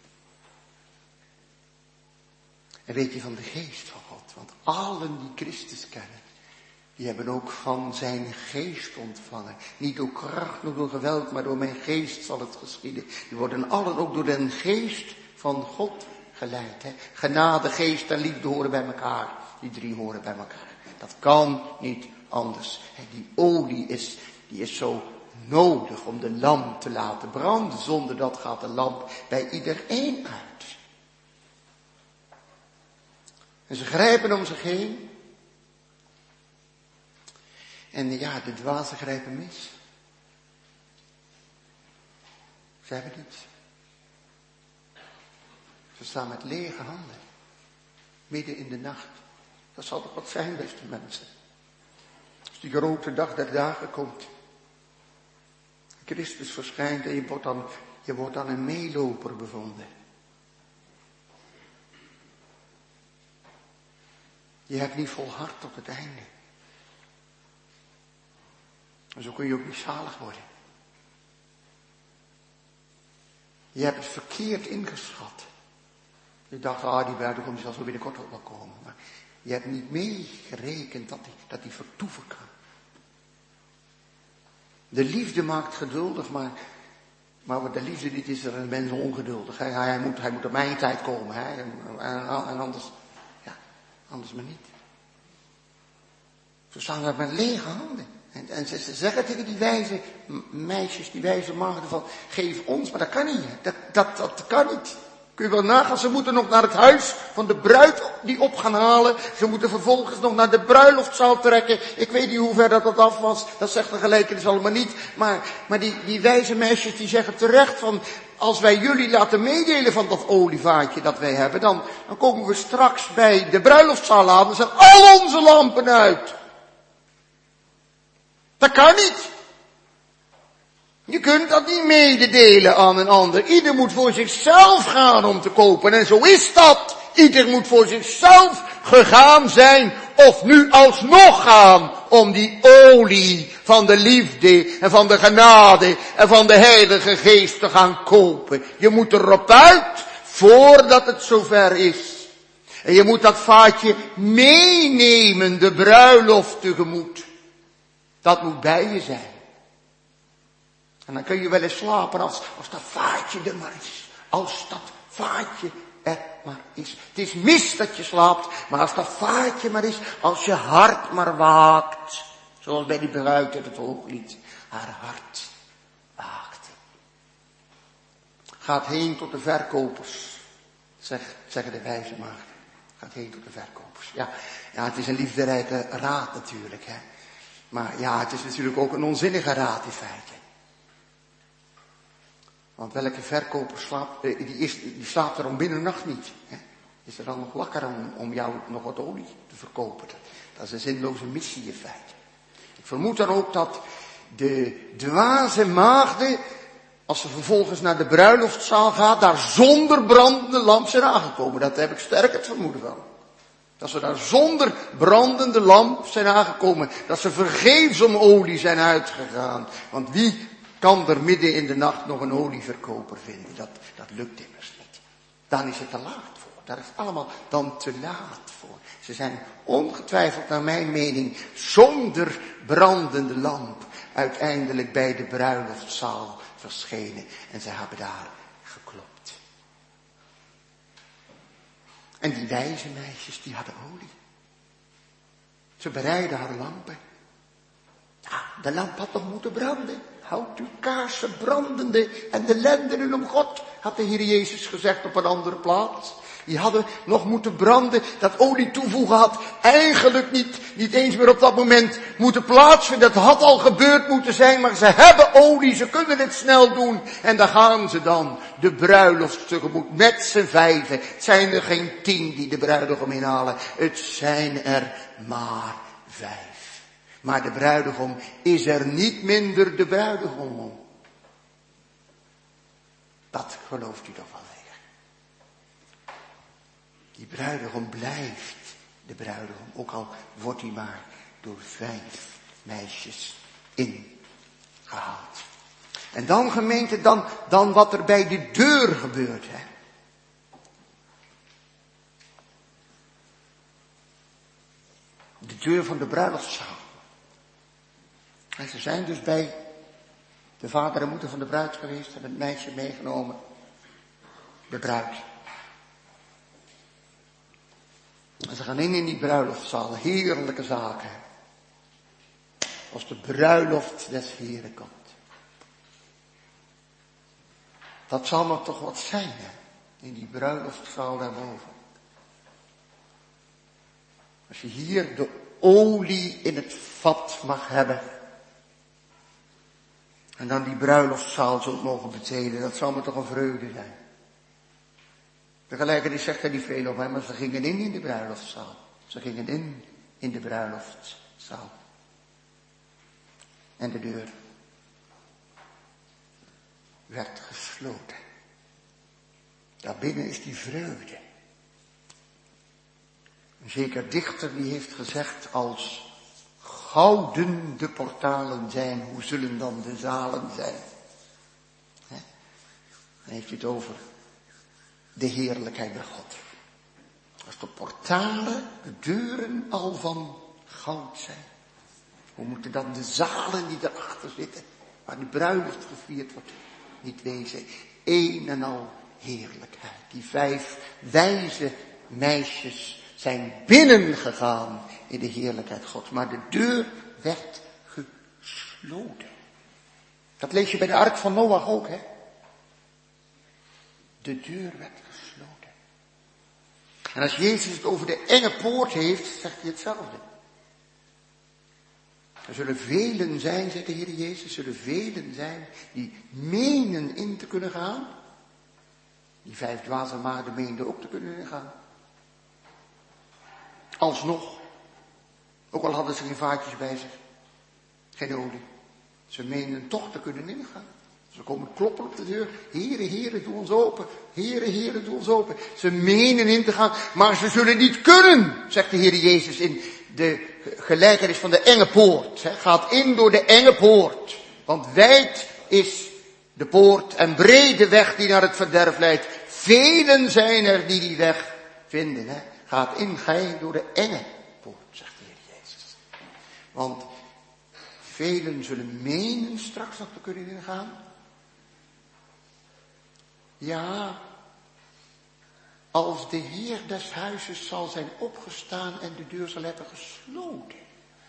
En weet je van de geest van God? Want allen die Christus kennen, die hebben ook van zijn geest ontvangen. Niet door kracht, nog door geweld, maar door mijn geest zal het geschieden. Die worden allen ook door de geest van God geleid. Hè? Genade, geest en liefde horen bij elkaar. Die 3 horen bij elkaar. Dat kan niet anders. En die olie die is zo nodig om de lamp te laten branden. Zonder dat gaat de lamp bij iedereen uit. En ze grijpen om zich heen. En ja, de dwazen grijpen mis. Ze hebben niets. Ze staan met lege handen. Midden in de nacht. Dat zal toch wat zijn, beste mensen. Als die grote dag der dagen komt. Christus verschijnt en je wordt dan een meeloper bevonden. Je hebt niet volhard tot het einde. En zo kun je ook niet zalig worden. Je hebt het verkeerd ingeschat. Je dacht, die bruidegom zal zo binnenkort ook wel komen. Maar je hebt niet meegerekend dat die vertoeven kan. De liefde maakt geduldig, maar wat de liefde niet is, er een mens ongeduldig. Hij moet op mijn tijd komen. Hè? En anders maar niet. Zo staan we met lege handen. En ze zeggen tegen die wijze meisjes, die wijze maagden van, geef ons, maar dat kan niet. Dat kan niet. Kun je wel nagaan, ze moeten nog naar het huis van de bruid die op gaan halen. Ze moeten vervolgens nog naar de bruiloftzaal trekken. Ik weet niet hoe ver dat af was. Dat zegt de gelijkenis allemaal niet. Maar die wijze meisjes die zeggen terecht van, als wij jullie laten meedelen van dat olievaatje dat wij hebben, dan komen we straks bij de bruiloftzaal aan. Dan zijn al onze lampen uit. Dat kan niet. Je kunt dat niet mededelen aan een ander. Ieder moet voor zichzelf gaan om te kopen. En zo is dat. Ieder moet voor zichzelf gegaan zijn. Of nu alsnog gaan om die olie van de liefde en van de genade en van de Heilige Geest te gaan kopen. Je moet erop uit voordat het zover is. En je moet dat vaatje meenemen, de bruiloft tegemoet. Dat moet bij je zijn. En dan kun je wel eens slapen als dat vaatje er maar is. Als dat vaatje er maar is. Het is mis dat je slaapt, maar als dat vaatje maar is, als je hart maar waakt. Zoals bij die bruid uit het Hooglied. Haar hart waakte. Gaat heen tot de verkopers. Zeggen de wijze maagden. Gaat heen tot de verkopers. Ja, het is een liefderijke raad natuurlijk, hè. Maar ja, het is natuurlijk ook een onzinnige raad in feite. Want welke verkoper slaapt, die slaapt er om middernacht niet. Hè? Is er dan nog wakker om jou nog wat olie te verkopen? Dat is een zinloze missie in feite. Ik vermoed dan ook dat de dwaze maagden, als ze vervolgens naar de bruiloftszaal gaat, daar zonder brandende lamp zijn aangekomen. Dat heb ik sterk het vermoeden van. Dat ze daar zonder brandende lamp zijn aangekomen. Dat ze vergeefs om olie zijn uitgegaan. Want wie kan er midden in de nacht nog een olieverkoper vinden? Dat lukt immers niet. Dan is het te laat voor. Daar is allemaal dan te laat voor. Ze zijn ongetwijfeld naar mijn mening zonder brandende lamp uiteindelijk bij de bruiloftszaal verschenen. En ze hebben daar geklopt. En die wijze meisjes, die hadden olie. Ze bereidden haar lampen. Ja, de lamp had toch moeten branden. Houd uw kaarsen brandende en de lendenen om God, had de Heer Jezus gezegd op een andere plaats. Die hadden nog moeten branden. Dat olie toevoegen had eigenlijk niet eens meer op dat moment moeten plaatsvinden. Dat had al gebeurd moeten zijn, maar ze hebben olie, ze kunnen het snel doen. En daar gaan ze dan, de bruiloft tegemoet, met z'n vijven. Het zijn er geen 10 die de bruidegom inhalen, het zijn er maar 5. Maar de bruidegom is er niet minder de bruidegom om. Dat gelooft u toch wel zeker. Die bruidegom blijft de bruidegom, ook al wordt hij maar door 5 meisjes ingehaald. En dan gemeente, dan wat er bij de deur gebeurt, hè. De deur van de bruiloftszaal. En ze zijn dus bij de vader en moeder van de bruid geweest, hebben het meisje meegenomen. De bruid. En ze gaan in die bruiloftszaal, heerlijke zaken. Als de bruiloft des Heren komt. Dat zal maar toch wat zijn, hè? In die bruiloftzaal daarboven. Als je hier de olie in het vat mag hebben. En dan die bruiloftszaal zult mogen betreden, dat zal me toch een vreugde zijn. Tegelijkertijd zegt er niet veel over, maar ze gingen in de bruiloftszaal. Ze gingen in de bruiloftszaal. En de deur werd gesloten. Daarbinnen is die vreugde. Een zeker dichter die heeft gezegd, als gouden de portalen zijn, hoe zullen dan de zalen zijn? Dan heeft hij het over de heerlijkheid bij God. Als de portalen, de deuren al van goud zijn, hoe moeten dan de zalen die erachter zitten, waar de bruiloft gevierd wordt, niet wezen? Een en al heerlijkheid. Die 5 wijze meisjes zijn binnengegaan in de heerlijkheid Gods. Maar de deur werd gesloten. Dat lees je bij de ark van Noach ook, hè? De deur werd gesloten. En als Jezus het over de enge poort heeft, zegt hij hetzelfde. Er zullen velen zijn, zegt de Heer Jezus, er zullen velen zijn die menen in te kunnen gaan. Die 5 dwaze maagden meenden ook te kunnen ingaan. Alsnog, ook al hadden ze geen vaatjes bij zich, geen olie, ze meenden toch te kunnen ingaan. Ze komen kloppen op de deur. Here, Here, doe ons open. Here, Here, doe ons open. Ze menen in te gaan, maar ze zullen niet kunnen, zegt de Heer Jezus in de gelijkenis van de enge poort. Gaat in door de enge poort. Want wijd is de poort en brede weg die naar het verderf leidt. Velen zijn er die weg vinden. Gaat in, gij door de enge poort, zegt de Heer Jezus. Want velen zullen menen straks nog te kunnen ingaan. Ja, als de Heer des huizes zal zijn opgestaan en de deur zal hebben gesloten.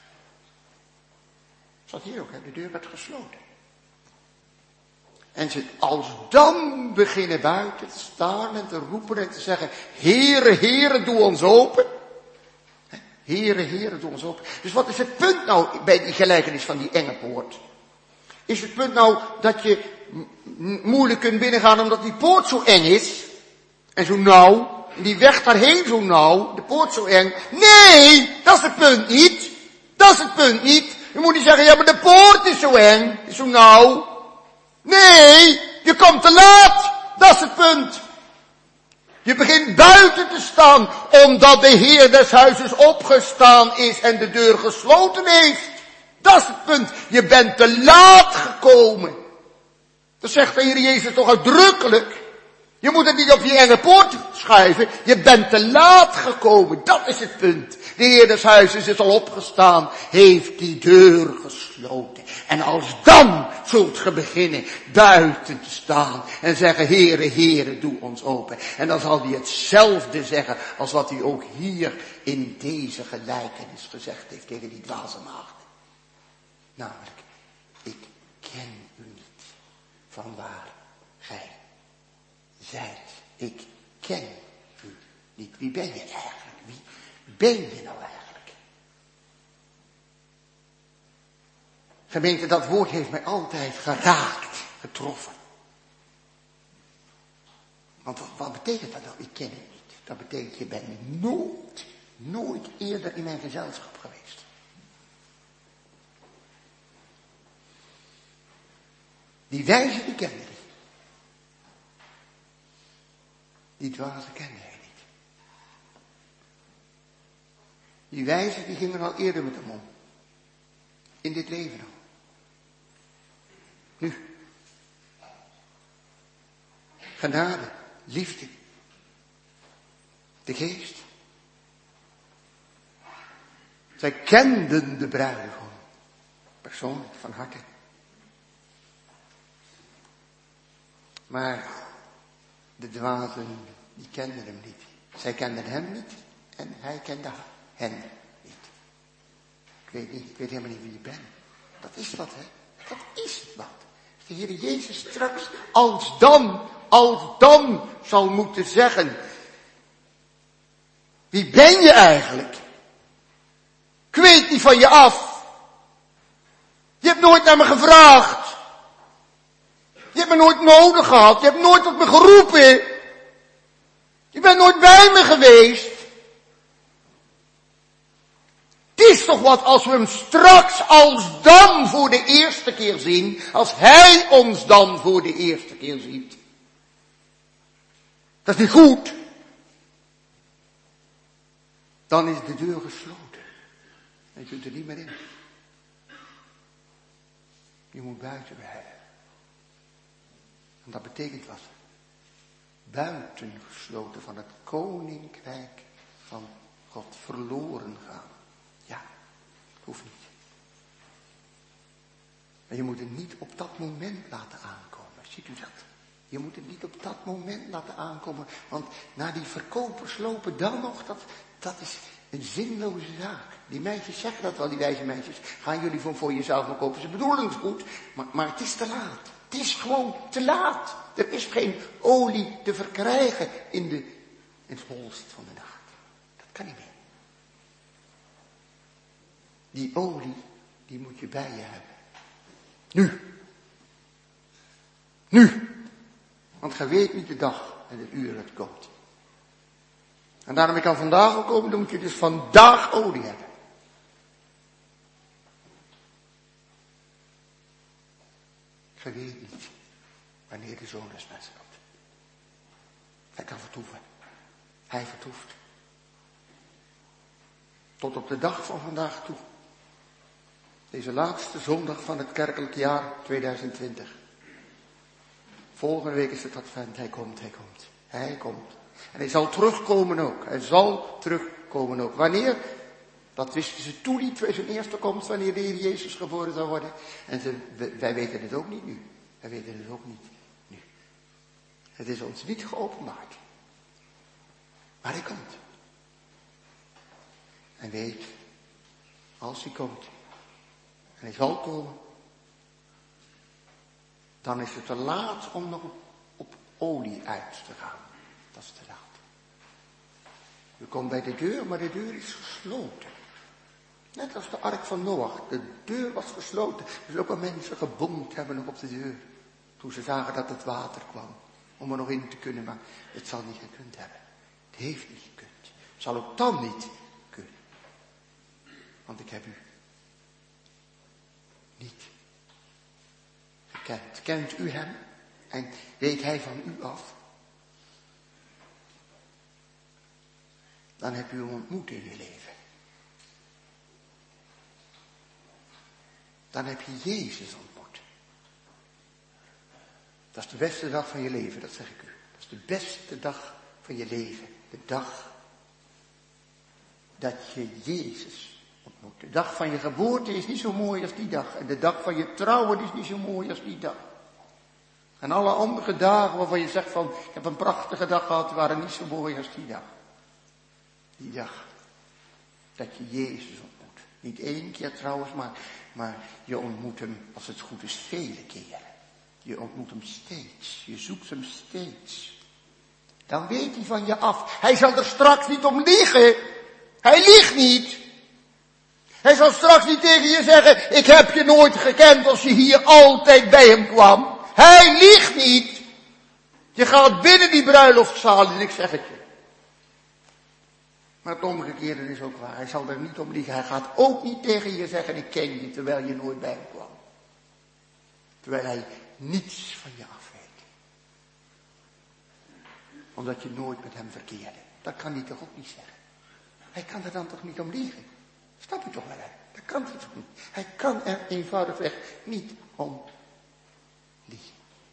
Dat hier ook, hè? De deur werd gesloten. En ze als dan beginnen buiten te staan en te roepen en te zeggen, Heere, Heere, doe ons open. Heere, Heere, doe ons open. Dus wat is het punt nou bij die gelijkenis van die enge poort? Is het punt nou dat je moeilijk kunt binnengaan omdat die poort zo eng is? En zo nauw? En die weg daarheen zo nauw? De poort zo eng? Nee, dat is het punt niet. Dat is het punt niet. Je moet niet zeggen, ja maar de poort is zo eng, is zo nauw. Nee, je komt te laat. Dat is het punt. Je begint buiten te staan, omdat de Heer des huizes opgestaan is en de deur gesloten heeft. Dat is het punt. Je bent te laat gekomen. Dat zegt de Heer Jezus toch uitdrukkelijk. Je moet het niet op je enge poort schuiven. Je bent te laat gekomen. Dat is het punt. De Heer des huizes is al opgestaan. Heeft die deur gesloten. En als dan zult ge beginnen buiten te staan. En zeggen, Heere, Heere, doe ons open. En dan zal hij hetzelfde zeggen als wat hij ook hier in deze gelijkenis gezegd heeft tegen die dwaze maagden. Namelijk, ik ken u niet van waar gij zijt. Ik ken u niet. Wie ben je eigenlijk? Wie ben je nou eigenlijk? Gemeente, dat woord heeft mij altijd geraakt, getroffen. Want wat betekent dat nou? Ik ken u niet. Dat betekent, je bent nooit eerder in mijn gezelschap geweest. Die wijze, die kende hij. Die dwaze kende hij niet. Die wijze, die gingen al eerder met hem om. In dit leven al. Nu. Genade, liefde. De geest. Zij kenden de bruidegom. Persoonlijk, van harte. Maar de dwazen, die kenden hem niet. Zij kenden hem niet en hij kende hen niet. Ik weet helemaal niet wie je bent. Dat is wat, hè. Dat is wat. De Heer Jezus straks, als dan zal moeten zeggen. Wie ben je eigenlijk? Ik weet niet van je af. Je hebt nooit naar me gevraagd. Je hebt me nooit nodig gehad. Je hebt nooit tot me geroepen. Je bent nooit bij me geweest. Het is toch wat als we hem straks als dan voor de eerste keer zien. Als hij ons dan voor de eerste keer ziet. Dat is niet goed. Dan is de deur gesloten. En je kunt er niet meer in. Je moet buiten blijven. En dat betekent wat? Buitengesloten van het koninkrijk van God, verloren gaan. Ja, hoeft niet. Maar je moet het niet op dat moment laten aankomen. Ziet u dat? Je moet het niet op dat moment laten aankomen. Want na die verkopers lopen dan nog, dat is een zinloze zaak. Die meisjes zeggen dat wel, die wijze meisjes. Gaan jullie voor jezelf maar kopen. Ze bedoelen het goed, maar het is te laat. Het is gewoon te laat. Er is geen olie te verkrijgen in het holst van de nacht. Dat kan niet meer. Die olie, die moet je bij je hebben. Nu. Want gij weet niet de dag en het uur dat het komt. En daarom ik kan vandaag ook komen, dan moet je dus vandaag olie hebben. Gij weet niet wanneer de Zoon des Mensen komt. Hij kan vertoeven. Hij vertoeft. Tot op de dag van vandaag toe. Deze laatste zondag van het kerkelijk jaar 2020. Volgende week is het advent. Hij komt. Hij komt. En hij zal terugkomen ook. Hij zal terugkomen ook. Wanneer? Dat wisten ze toen niet bij zijn eerste komst, wanneer de Heer Jezus geboren zou worden. En wij weten het ook niet nu. Wij weten het ook niet nu. Het is ons niet geopenbaard. Maar hij komt. En weet, als hij komt, en hij zal komen, dan is het te laat om nog op olie uit te gaan. Dat is te laat. U komt bij de deur, maar de deur is gesloten. Net als de ark van Noach. De deur was gesloten. Dus ook wel mensen gebomd hebben nog op de deur. Toen ze zagen dat het water kwam. Om er nog in te kunnen, maar het zal niet gekund hebben. Het heeft niet gekund. Het zal ook dan niet kunnen. Want ik heb u niet gekend. Kent u hem? En weet hij van u af? Dan heb u hem ontmoet in je leven. Dan heb je Jezus ontmoet. Dat is de beste dag van je leven, dat zeg ik u. Dat is de beste dag van je leven. De dag dat je Jezus ontmoet. De dag van je geboorte is niet zo mooi als die dag. En de dag van je trouwen is niet zo mooi als die dag. En alle andere dagen waarvan je zegt van, ik heb een prachtige dag gehad, waren niet zo mooi als die dag. Die dag dat je Jezus ontmoet. Niet één keer trouwens, maar je ontmoet hem, als het goed is, vele keren. Je ontmoet hem steeds. Je zoekt hem steeds. Dan weet hij van je af. Hij zal er straks niet om liegen. Hij liegt niet. Hij zal straks niet tegen je zeggen, ik heb je nooit gekend als je hier altijd bij hem kwam. Hij liegt niet. Je gaat binnen die bruiloftszaal en ik zeg het je. Maar het omgekeerde is ook waar. Hij zal er niet om liegen. Hij gaat ook niet tegen je zeggen, ik ken je, terwijl je nooit bij hem kwam. Terwijl hij niets van je af weet. Omdat je nooit met hem verkeerde. Dat kan hij toch ook niet zeggen. Hij kan er dan toch niet om liegen. Snap je toch wel, hè? Dat kan hij toch niet. Hij kan er eenvoudigweg niet om liegen.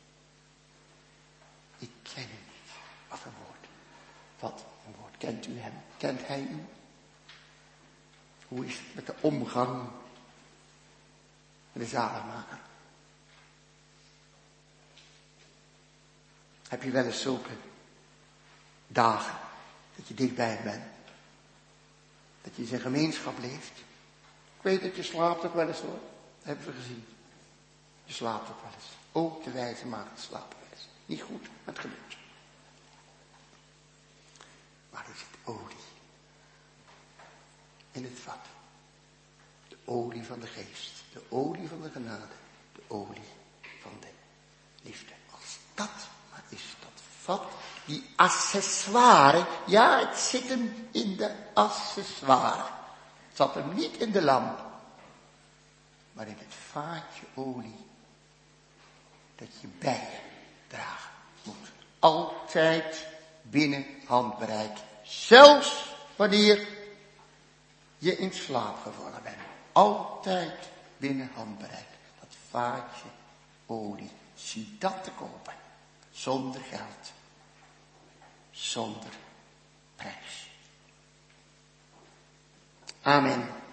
Ik ken u niet. Wat een woord. Wat een woord. Kent u hem? Kent hij u? Hoe is het met de omgang met de zaligmaker? Heb je wel eens zulke dagen dat je dichtbij hem bent? Dat je zijn gemeenschap leeft? Ik weet dat je slaapt ook wel eens hoor. Dat hebben we gezien. Je slaapt ook wel eens. Ook de wijze maagden slapen wel eens. Niet goed, maar het gebeurt. Maar er zit olie in het vat. De olie van de geest. De olie van de genade. De olie van de liefde. Als dat maar is, dat vat, die accessoire. Ja, het zit hem in de accessoire. Het zat hem niet in de lamp. Maar in het vaatje olie. Dat je bij je dragen moet. Altijd binnen handbereik. Zelfs wanneer je in slaap gevallen bent. Altijd binnen handbereik. Dat vaatje olie. Zie dat te kopen. Zonder geld. Zonder prijs. Amen.